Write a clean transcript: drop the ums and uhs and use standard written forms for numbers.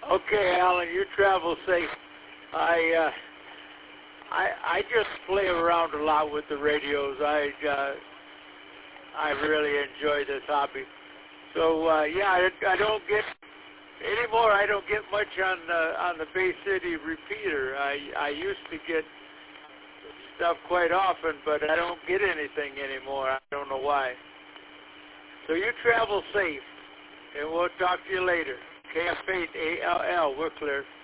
Okay, Alan, you travel safe. I just play around a lot with the radios. I really enjoy this hobby. So yeah, I don't get anymore. I don't get much on the Bay City repeater. I used to get stuff quite often, but I don't get anything anymore. I don't know why. So you travel safe, and we'll talk to you later. KF8ALL, we're clear.